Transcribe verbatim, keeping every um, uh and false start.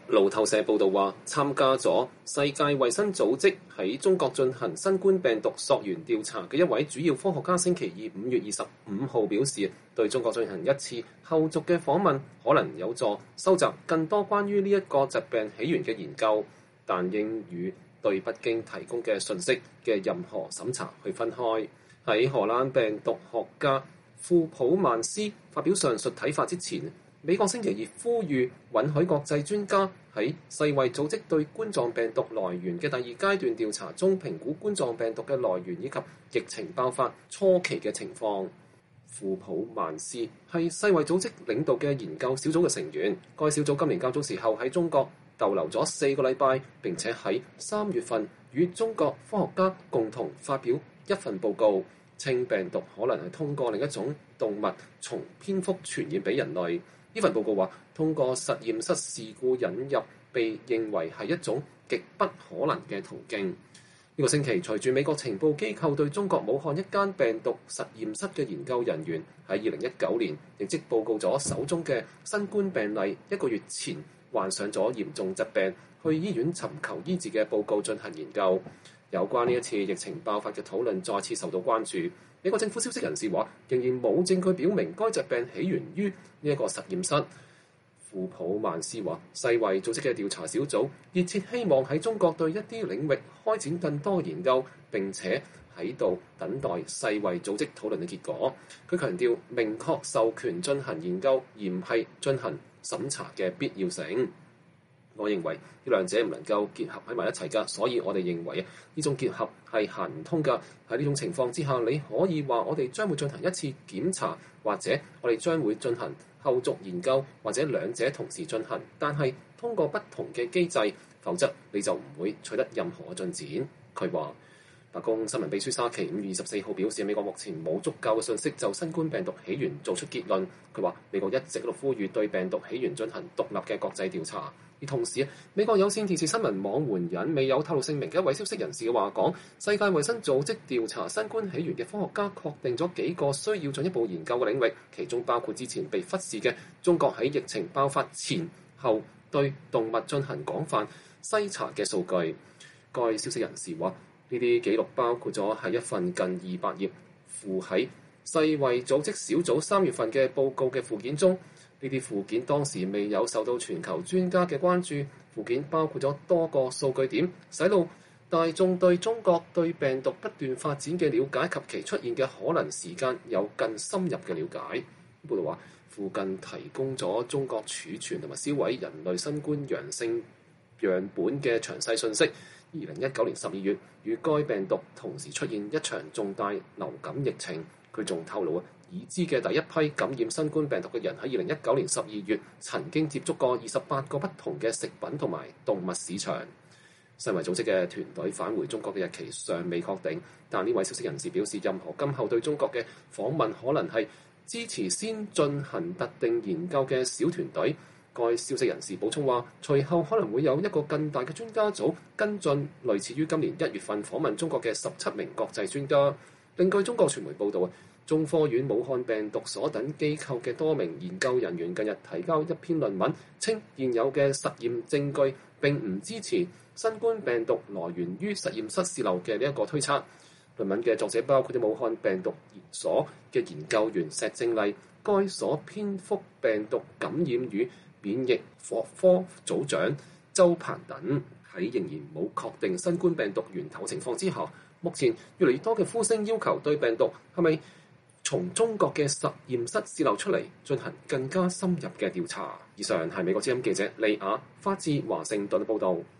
路透社報道話，參加咗世界衛生組織喺中國進行新冠病毒溯源調查嘅一位主要科學家，星期二五月二十五號表示，對中國進行一次後續嘅訪問，可能有助收集更多關於呢一個疾病起源嘅研究，但應與對北京提供嘅信息嘅任何審查去分開。喺荷蘭病毒學家庫普曼斯發表上述睇法之前，美國星期二呼籲允許國際專家喺世衛組織對冠狀病毒來源嘅第二階段調查中評估冠狀病毒嘅來源以及疫情爆發初期嘅情況。庫普曼斯係世衛組織領導嘅研究小組嘅成員，該小組今年較早時候喺中國逗留咗四個禮拜，並且喺三月份與中國科學家共同發表一份報告，稱病毒可能係通過另一種動物從蝙蝠傳染俾人類。呢份報告話，通過實驗室事故引入被認為係一種極不可能嘅途徑。呢、這個星期，隨住美國情報機構對中國武漢一間病毒實驗室嘅研究人員喺二零一九年亦即報告咗手中嘅新冠病例一個月前患上咗嚴重疾病，去醫院尋求醫治嘅報告進行研究。有關呢一次疫情爆發嘅討論再次受到關注。美國政府消息人士話，仍然冇證據表明該疾病起源於呢一個實驗室。庫普曼斯話，世衛組織嘅調查小組熱切希望喺中國對一啲領域開展更多研究，並且喺度等待世衛組織討論嘅結果。佢強調明確授權進行研究，而唔係進行審查嘅必要性。我認為呢兩者唔能夠結合喺埋一齊㗎，所以我哋認為呢種結合係行唔通㗎。喺呢種情況之下，你可以話我哋將會進行一次檢查，或者我哋將會進行後續研究，或者兩者同時進行，但係通過不同嘅機制，否則你就唔會取得任何嘅進展。佢話。白宮新聞秘書沙奇五月二十四號表示，美國目前冇足夠嘅信息就新冠病毒起源做出結論。佢話美國一直喺度呼籲對病毒起源進行獨立嘅國際調查。而同時，美國有線電視新聞網援引未有透露姓名嘅一位消息人士嘅話講，世界衛生組織調查新冠起源嘅科學家確定咗幾個需要進一步研究嘅領域，其中包括之前被忽視嘅中國喺疫情爆發前後對動物進行廣泛篩查嘅數據。該消息人士話，呢啲記錄包括咗係一份近二百頁附喺世衛組織小組三月份嘅報告嘅附件中。呢啲附件當時未有受到全球專家嘅關注。附件包括咗多個數據點，使到大眾對中國對病毒不斷發展嘅了解及其出現嘅可能時間有更深入嘅了解。報道話，附近提供咗中國儲存同埋銷毀人類新冠陽性樣本嘅詳細信息。二零一九年十二月，與該病毒同時出現一場重大流感疫情。佢仲透露啊，已知嘅第一批感染新冠病毒嘅人喺二零一九年十二月曾經接觸過二十八個不同嘅食品同埋動物市場。世衛組織嘅團隊返回中國嘅日期尚未確定，但呢位消息人士表示，任何今後對中國嘅訪問可能係支持先進行特定研究嘅小團隊。該消息人士補充話，隨後可能會有一個更大嘅專家組跟進，類似於今年一月份訪問中國嘅十七名國際專家。另據中國傳媒報道，中科院武漢病毒所等機構嘅多名研究人員近日提交一篇論文，稱現有嘅實驗證據並唔支持新冠病毒來源於實驗室洩漏嘅呢一個推測。論文嘅作者包括咗武漢病毒所嘅研究員石正麗、該所蝙蝠病毒感染與免疫學科組長周鵬等。喺仍然冇確定新冠病毒源頭情況之下，目前越嚟越多嘅呼聲要求對病毒係咪從中國嘅實驗室洩漏出嚟進行更加深入嘅調查。以上係美國之音記者利亞發自華盛頓報導。